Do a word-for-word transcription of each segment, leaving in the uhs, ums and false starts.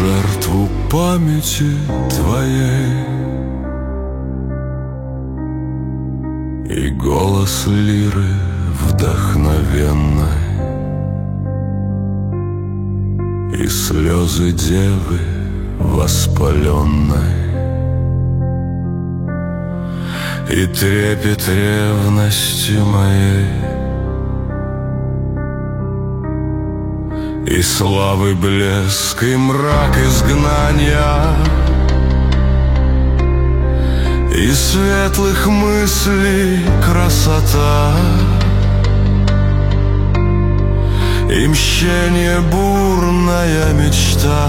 жертву памяти твоей. И голос лиры вдохновенной, и слезы девы воспаленной, и трепет ревности моей, и славы блеск, и мрак изгнания, и светлых мыслей красота, и мщение бурная мечта,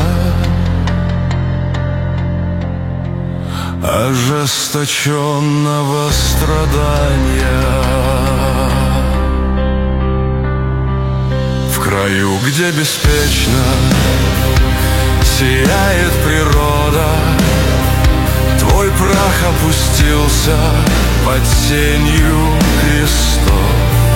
ожесточенного страдания. В краю, где беспечно сияет природа, твой прах опустился под сенью крестов.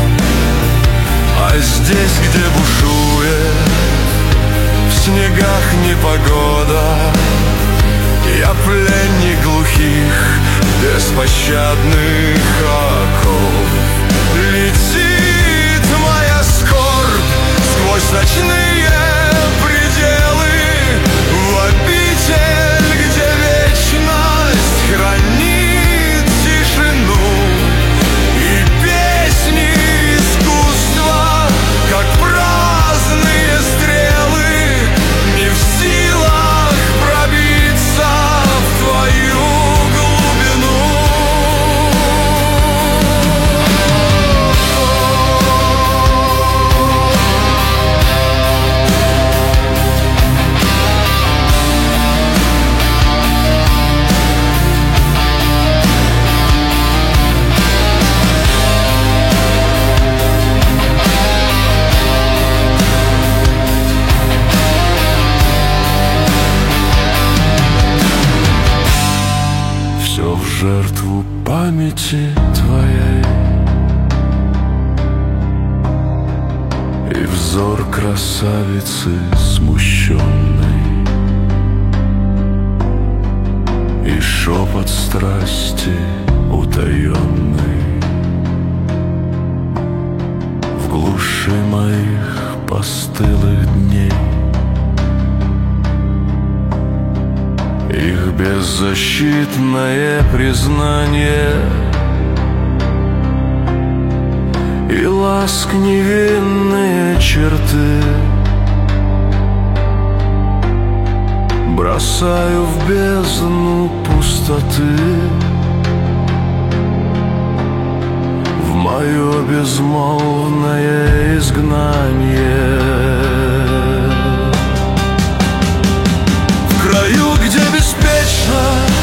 А здесь, где бушует в снегах непогода, я пленник глухих, беспощадных оков. Летит моя скорбь сквозь ночные пределы в обитель, где вечность хранит тишину, и песни искусства, как праздные стрелы, не в силах пробиться в твою глубину. Все в жертву памяти твоей, и взор красавицы смущенной, и шепот страсти утаенной в глуши моих постылых дней. Их беззащитное признание и ласк невинные черты бросаю в бездну пустоты, в мое безмолвное изгнание. В краю, где беспечно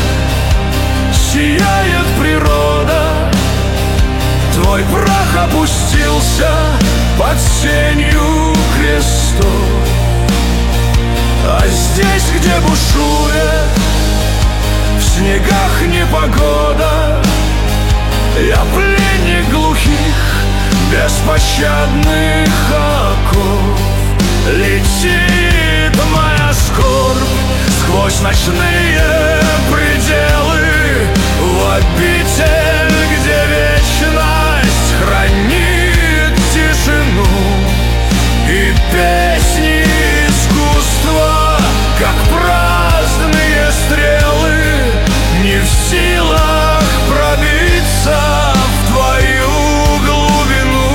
сияет природа, твой прах опустился под сенью крестов. А здесь, где бушует в снегах непогода, я пленник глухих, беспощадных оков. Летит моя скорбь сквозь ночные пределы в обитель, где вечность хранит тишину, и песни искусства, как праздные стрелы, не в силах пробиться в твою глубину.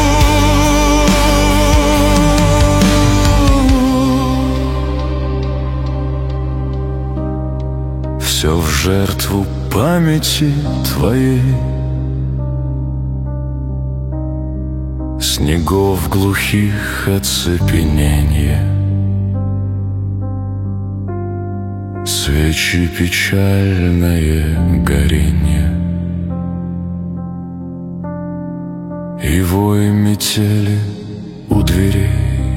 Все в жертву памяти твоей, снегов глухих оцепенение, свечи печальное горенье, и вой метели у дверей.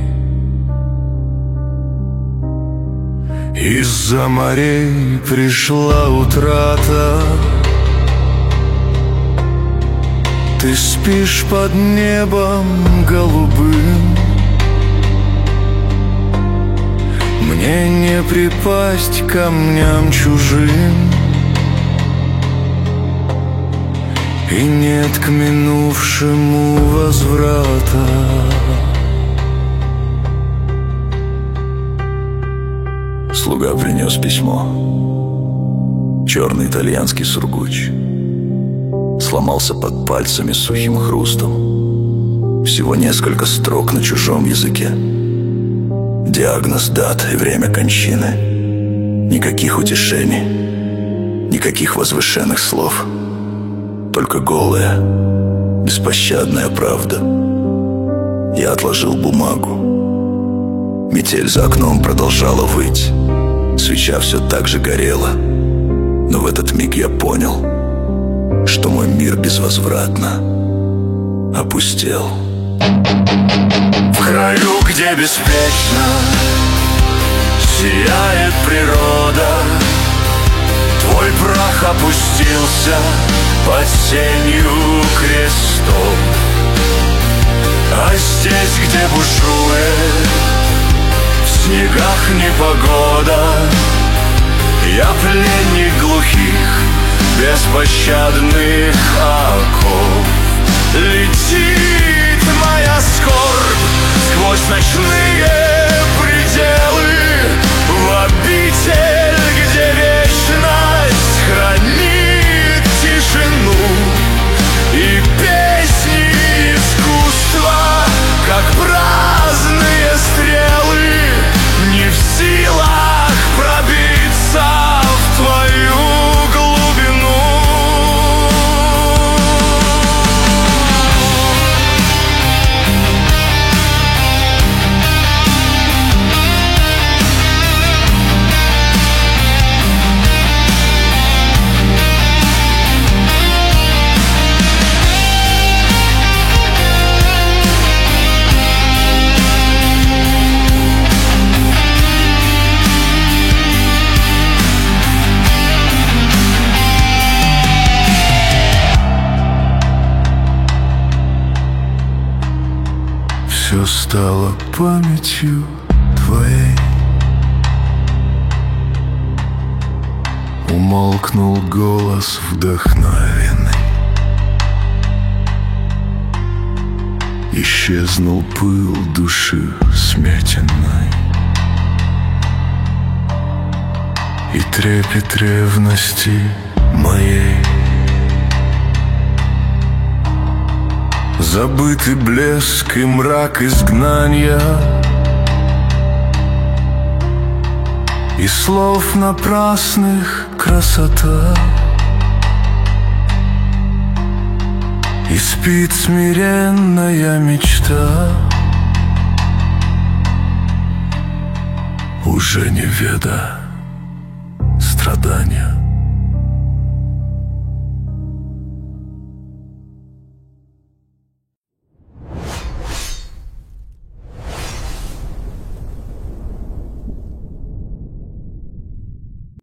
Из-за морей пришла утрата, ты спишь под небом голубым. Мне не не припасть к камням чужим, и нет к минувшему возврата. Слуга принес письмо. Черный итальянский сургуч сломался под пальцами сухим хрустом. Всего несколько строк на чужом языке. Диагноз, дата и время кончины. Никаких утешений, никаких возвышенных слов. Только голая, беспощадная правда. Я отложил бумагу. Метель за окном продолжала выть. Свеча все так же горела. Но в этот миг я понял, что мой мир безвозвратно опустел. В краю, где беспечно сияет природа, твой прах опустился под сенью крестов. А здесь, где бушует в снегах непогода, я пленник глухих, беспощадных оков. Летит моя скорбь сквозь ночные пределы в обитель, где вечность хранит тишину, и песни искусства, как праздные стрелы, не в силах пробиться в твою глубину. Все стало памятью твоей. Умолкнул голос вдохновенный, исчезнул пыл души сметенной, и трепет ревности моей. Забытый блеск и мрак изгнания, и слов напрасных красота, и спит смиренная мечта, уже не веда страдания.